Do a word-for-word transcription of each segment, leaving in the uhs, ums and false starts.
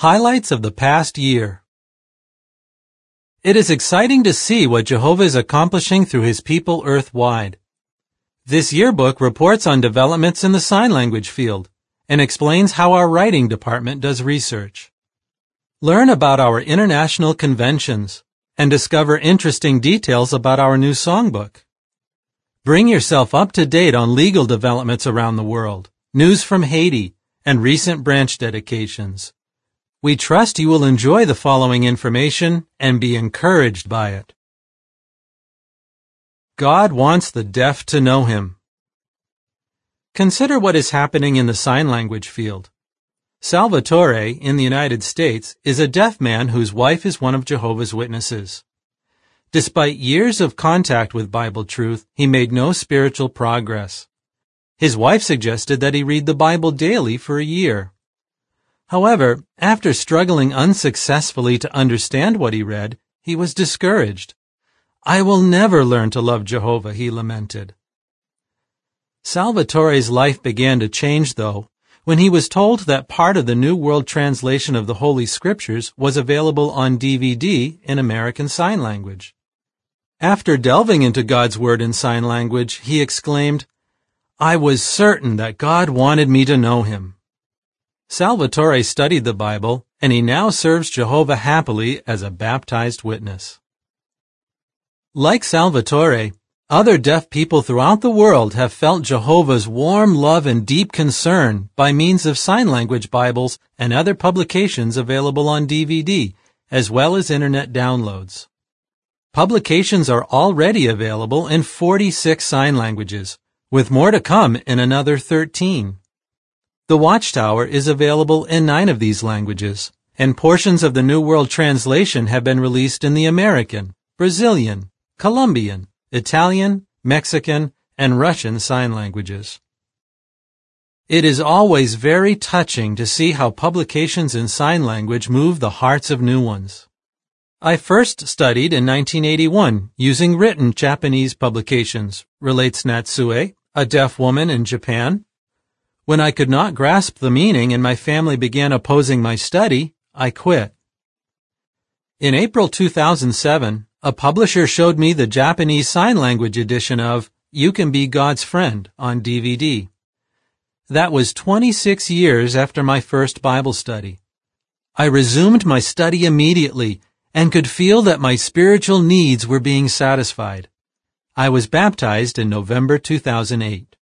Highlights of the past year. It is exciting to see what Jehovah is accomplishing through His people earth-wide. This yearbook reports on developments in the sign language field and explains how our writing department does research. Learn about our international conventions and discover interesting details about our new songbook. Bring yourself up to date on legal developments around the world, news from Haiti, and recent branch dedications. We trust you will enjoy the following information and be encouraged by it. God wants the deaf to know Him. Consider what is happening in the sign language field. Salvatore, in the United States, is a deaf man whose wife is one of Jehovah's Witnesses. Despite years of contact with Bible truth, he made no spiritual progress. His wife suggested that he read the Bible daily for a year. However, after struggling unsuccessfully to understand what he read, he was discouraged. "I will never learn to love Jehovah," he lamented. Salvatore's life began to change, though, when he was told that part of the New World Translation of the Holy Scriptures was available on D V D in American Sign Language. After delving into God's Word in sign language, he exclaimed, "I was certain that God wanted me to know Him." Salvatore studied the Bible, and he now serves Jehovah happily as a baptized witness. Like Salvatore, other deaf people throughout the world have felt Jehovah's warm love and deep concern by means of sign language Bibles and other publications available on D V D, as well as Internet downloads. Publications are already available in forty-six sign languages, with more to come in another thirteen. The Watchtower is available in nine of these languages, and portions of the New World Translation have been released in the American, Brazilian, Colombian, Italian, Mexican, and Russian sign languages. It is always very touching to see how publications in sign language move the hearts of new ones. I first studied in nineteen eighty-one using written Japanese publications, relates Natsue, a deaf woman in Japan. When I could not grasp the meaning and my family began opposing my study, I quit. In April two thousand seven, a publisher showed me the Japanese Sign Language edition of You Can Be God's Friend on D V D. That was twenty-six years after my first Bible study. I resumed my study immediately and could feel that my spiritual needs were being satisfied. I was baptized in November two thousand eight.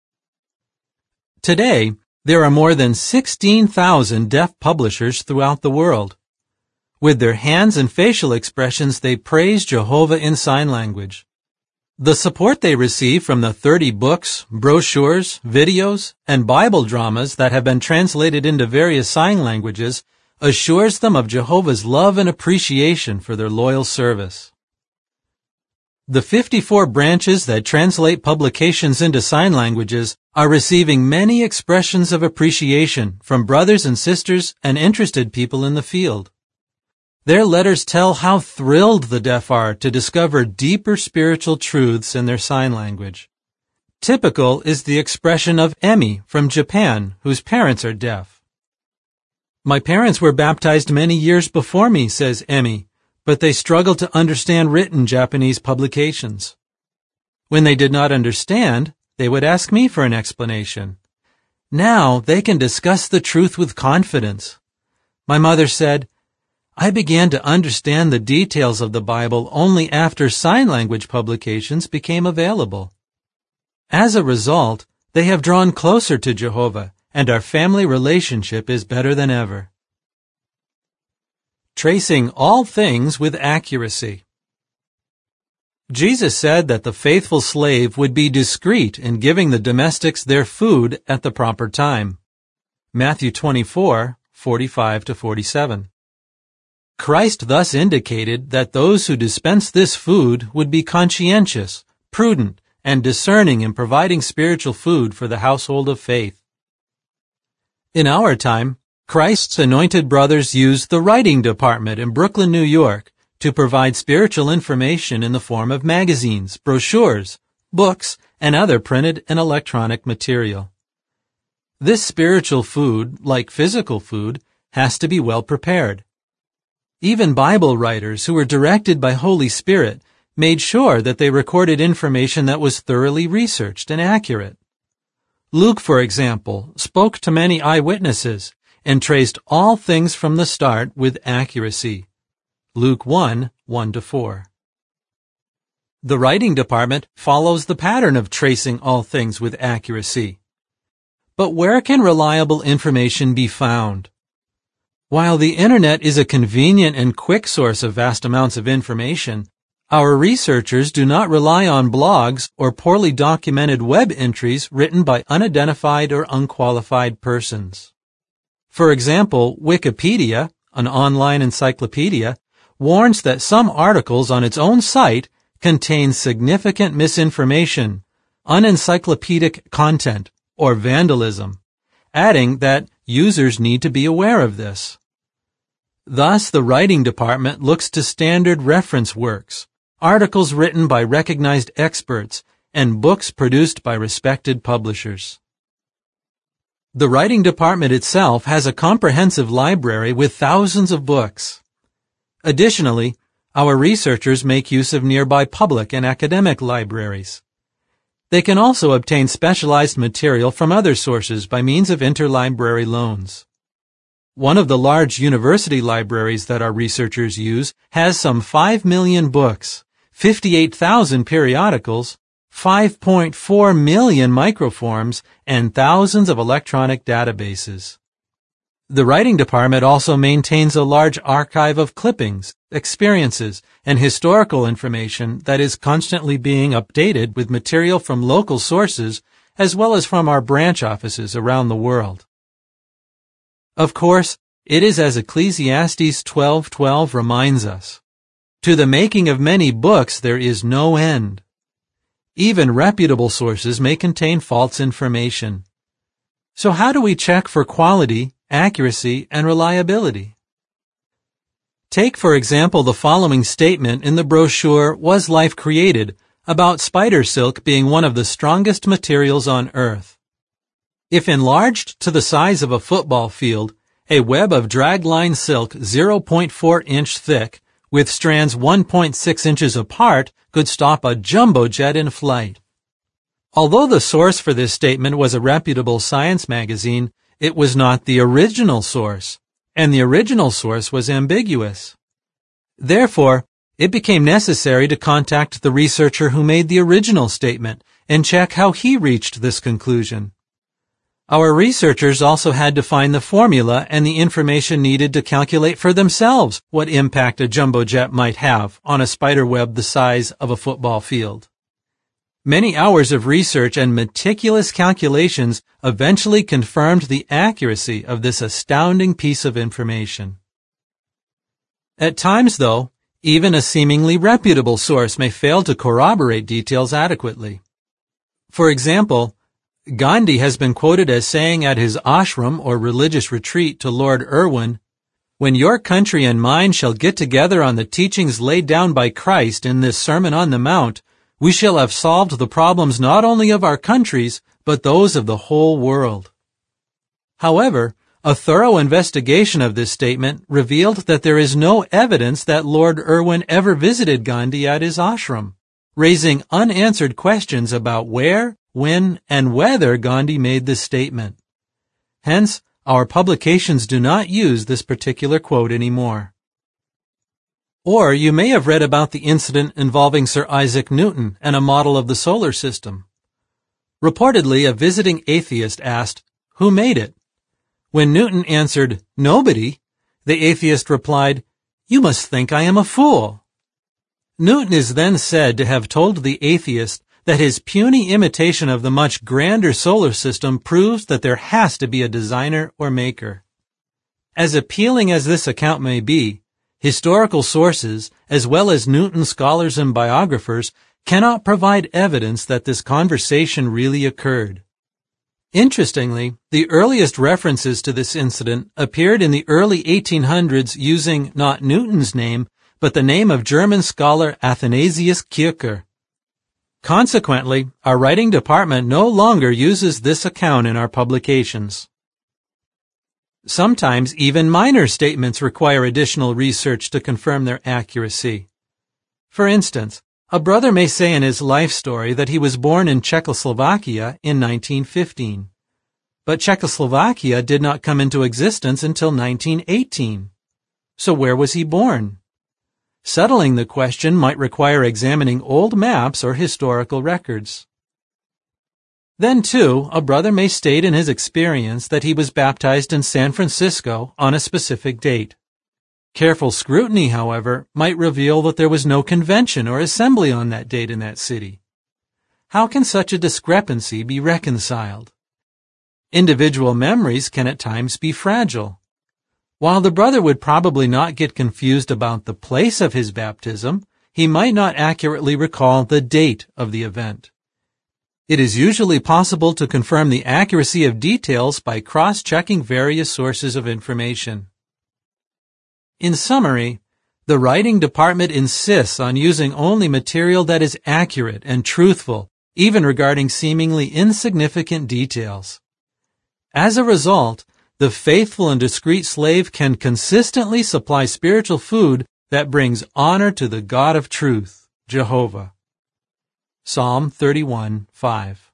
Today, there are more than sixteen thousand deaf publishers throughout the world. With their hands and facial expressions, they praise Jehovah in sign language. The support they receive from the thirty books, brochures, videos, and Bible dramas that have been translated into various sign languages assures them of Jehovah's love and appreciation for their loyal service. The fifty-four branches that translate publications into sign languages are receiving many expressions of appreciation from brothers and sisters and interested people in the field. Their letters tell how thrilled the deaf are to discover deeper spiritual truths in their sign language. Typical is the expression of Emi from Japan, whose parents are deaf. "My parents were baptized many years before me," says Emi, "but they struggled to understand written Japanese publications. When they did not understand, they would ask me for an explanation. Now they can discuss the truth with confidence. My mother said, I began to understand the details of the Bible only after sign language publications became available. As a result, they have drawn closer to Jehovah, and our family relationship is better than ever." Tracing all things with accuracy. Jesus said that the faithful slave would be discreet in giving the domestics their food at the proper time. Matthew twenty-four, forty-five to forty-seven. Christ thus indicated that those who dispense this food would be conscientious, prudent, and discerning in providing spiritual food for the household of faith. In our time, Christ's anointed brothers used the writing department in Brooklyn, New York, to provide spiritual information in the form of magazines, brochures, books, and other printed and electronic material. This spiritual food, like physical food, has to be well prepared. Even Bible writers who were directed by Holy Spirit made sure that they recorded information that was thoroughly researched and accurate. Luke, for example, spoke to many eyewitnesses and traced all things from the start with accuracy. Luke one, one to four. The writing department follows the pattern of tracing all things with accuracy. But where can reliable information be found? While the Internet is a convenient and quick source of vast amounts of information, our researchers do not rely on blogs or poorly documented web entries written by unidentified or unqualified persons. For example, Wikipedia, an online encyclopedia, warns that some articles on its own site contain significant misinformation, unencyclopedic content, or vandalism, adding that users need to be aware of this. Thus, the writing department looks to standard reference works, articles written by recognized experts, and books produced by respected publishers. The writing department itself has a comprehensive library with thousands of books. Additionally, our researchers make use of nearby public and academic libraries. They can also obtain specialized material from other sources by means of interlibrary loans. One of the large university libraries that our researchers use has some five million books, fifty-eight thousand periodicals, five point four million microforms, and thousands of electronic databases. The writing department also maintains a large archive of clippings, experiences, and historical information that is constantly being updated with material from local sources as well as from our branch offices around the world. Of course, it is as Ecclesiastes twelve twelve reminds us, "To the making of many books there is no end." Even reputable sources may contain false information. So how do we check for quality, accuracy, and reliability? Take, for example, the following statement in the brochure Was Life Created about spider silk being one of the strongest materials on earth. If enlarged to the size of a football field, a web of dragline silk zero point four inch thick with strands one point six inches apart could stop a jumbo jet in flight. Although the source for this statement was a reputable science magazine, it was not the original source, and the original source was ambiguous. Therefore, it became necessary to contact the researcher who made the original statement and check how he reached this conclusion. Our researchers also had to find the formula and the information needed to calculate for themselves what impact a jumbo jet might have on a spider web the size of a football field. Many hours of research and meticulous calculations eventually confirmed the accuracy of this astounding piece of information. At times, though, even a seemingly reputable source may fail to corroborate details adequately. For example, Gandhi has been quoted as saying at his ashram or religious retreat to Lord Irwin, "When your country and mine shall get together on the teachings laid down by Christ in this Sermon on the Mount, we shall have solved the problems not only of our countries, but those of the whole world." However, a thorough investigation of this statement revealed that there is no evidence that Lord Irwin ever visited Gandhi at his ashram, raising unanswered questions about where, when, and whether Gandhi made this statement. Hence, our publications do not use this particular quote anymore. Or you may have read about the incident involving Sir Isaac Newton and a model of the solar system. Reportedly, a visiting atheist asked, "Who made it?" When Newton answered, "Nobody," the atheist replied, "You must think I am a fool." Newton is then said to have told the atheist that his puny imitation of the much grander solar system proves that there has to be a designer or maker. As appealing as this account may be, historical sources, as well as Newton scholars and biographers, cannot provide evidence that this conversation really occurred. Interestingly, the earliest references to this incident appeared in the early eighteen hundreds using not Newton's name, but the name of German scholar Athanasius Kircher. Consequently, our writing department no longer uses this account in our publications. Sometimes even minor statements require additional research to confirm their accuracy. For instance, a brother may say in his life story that he was born in Czechoslovakia in nineteen fifteen. But Czechoslovakia did not come into existence until nineteen eighteen. So where was he born? Settling the question might require examining old maps or historical records. Then, too, a brother may state in his experience that he was baptized in San Francisco on a specific date. Careful scrutiny, however, might reveal that there was no convention or assembly on that date in that city. How can such a discrepancy be reconciled? Individual memories can at times be fragile. While the brother would probably not get confused about the place of his baptism, he might not accurately recall the date of the event. It is usually possible to confirm the accuracy of details by cross-checking various sources of information. In summary, the writing department insists on using only material that is accurate and truthful, even regarding seemingly insignificant details. As a result, the faithful and discreet slave can consistently supply spiritual food that brings honor to the God of truth, Jehovah. Psalm thirty-one, five.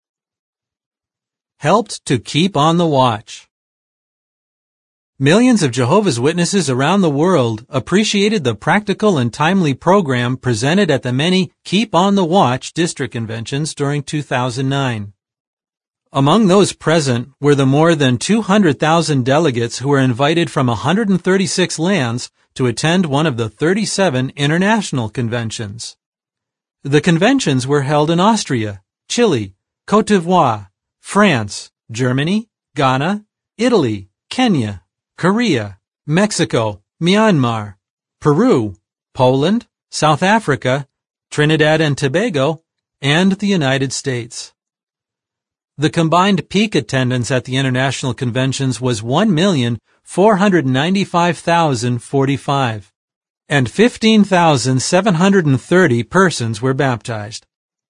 Helped to keep on the watch. Millions of Jehovah's Witnesses around the world appreciated the practical and timely program presented at the many Keep on the Watch district conventions during two thousand nine. Among those present were the more than two hundred thousand delegates who were invited from one hundred thirty-six lands to attend one of the thirty-seven international conventions. The conventions were held in Austria, Chile, Côte d'Ivoire, France, Germany, Ghana, Italy, Kenya, Korea, Mexico, Myanmar, Peru, Poland, South Africa, Trinidad and Tobago, and the United States. The combined peak attendance at the international conventions was one million four hundred ninety-five thousand forty-five, and fifteen thousand seven hundred thirty persons were baptized.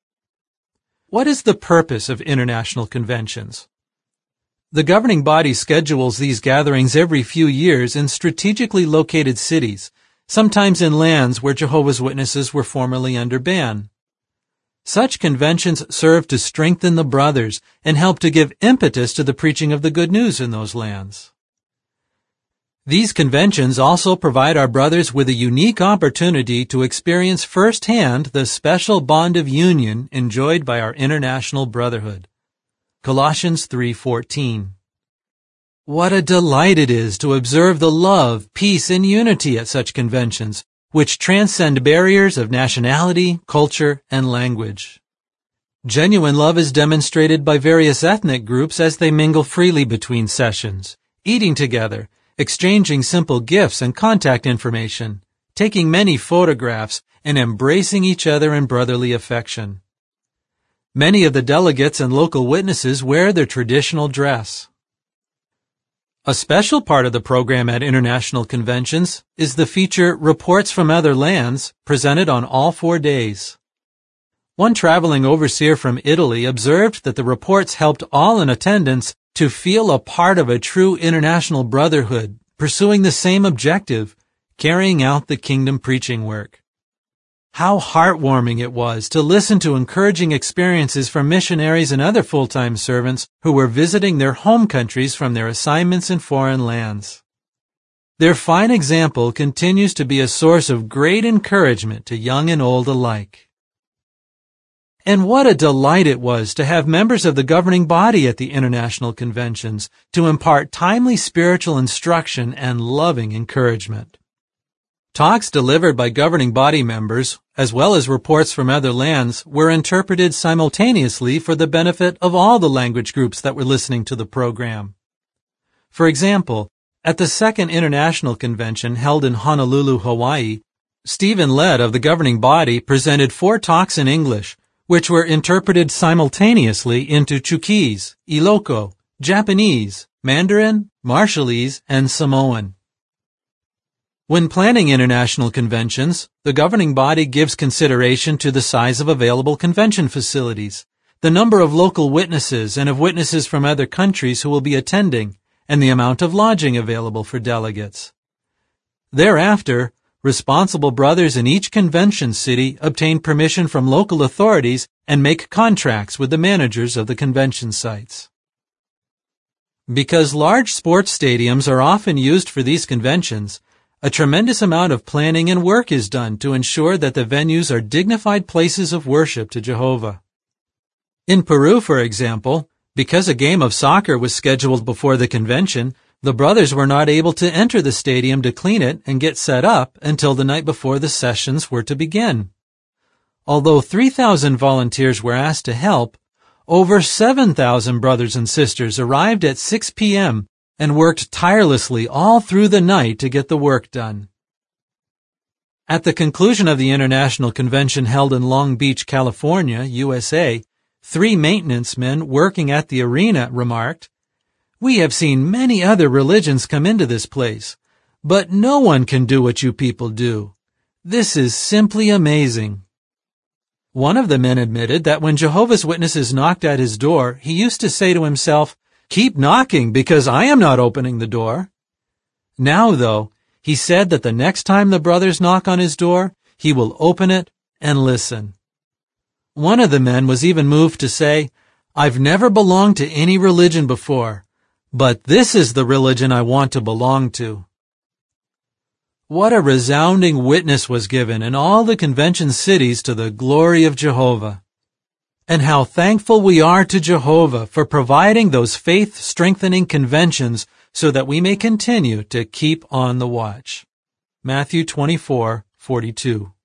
What is the purpose of international conventions? The governing body schedules these gatherings every few years in strategically located cities, sometimes in lands where Jehovah's Witnesses were formerly under ban. Such conventions serve to strengthen the brothers and help to give impetus to the preaching of the good news in those lands. These conventions also provide our brothers with a unique opportunity to experience firsthand the special bond of union enjoyed by our international brotherhood. Colossians three fourteen. What a delight it is to observe the love, peace, and unity at such conventions, which transcend barriers of nationality, culture, and language. Genuine love is demonstrated by various ethnic groups as they mingle freely between sessions, eating together, exchanging simple gifts and contact information, taking many photographs, and embracing each other in brotherly affection. Many of the delegates and local witnesses wear their traditional dress. A special part of the program at international conventions is the feature Reports from Other Lands, presented on all four days. One traveling overseer from Italy observed that the reports helped all in attendance to feel a part of a true international brotherhood, pursuing the same objective, carrying out the kingdom preaching work. How heartwarming it was to listen to encouraging experiences from missionaries and other full-time servants who were visiting their home countries from their assignments in foreign lands. Their fine example continues to be a source of great encouragement to young and old alike. And what a delight it was to have members of the governing body at the international conventions to impart timely spiritual instruction and loving encouragement. Talks delivered by governing body members, as well as reports from other lands, were interpreted simultaneously for the benefit of all the language groups that were listening to the program. For example, at the Second International Convention held in Honolulu, Hawaii, Stephen Led of the governing body presented four talks in English, which were interpreted simultaneously into Chuukese, Ilocano, Japanese, Mandarin, Marshallese, and Samoan. When planning international conventions, the governing body gives consideration to the size of available convention facilities, the number of local witnesses and of witnesses from other countries who will be attending, and the amount of lodging available for delegates. Thereafter, responsible brothers in each convention city obtain permission from local authorities and make contracts with the managers of the convention sites. Because large sports stadiums are often used for these conventions, a tremendous amount of planning and work is done to ensure that the venues are dignified places of worship to Jehovah. In Peru, for example, because a game of soccer was scheduled before the convention, the brothers were not able to enter the stadium to clean it and get set up until the night before the sessions were to begin. Although three thousand volunteers were asked to help, over seven thousand brothers and sisters arrived at six p.m. and worked tirelessly all through the night to get the work done. At the conclusion of the International Convention held in Long Beach, California, U S A, three maintenance men working at the arena remarked, "We have seen many other religions come into this place, but no one can do what you people do. This is simply amazing." One of the men admitted that when Jehovah's Witnesses knocked at his door, he used to say to himself, "Keep knocking because I am not opening the door." Now, though, he said that the next time the brothers knock on his door, he will open it and listen. One of the men was even moved to say, "I've never belonged to any religion before, but this is the religion I want to belong to." What a resounding witness was given in all the convention cities to the glory of Jehovah. And how thankful we are to Jehovah for providing those faith-strengthening conventions so that we may continue to keep on the watch. Matthew twenty-four forty-two.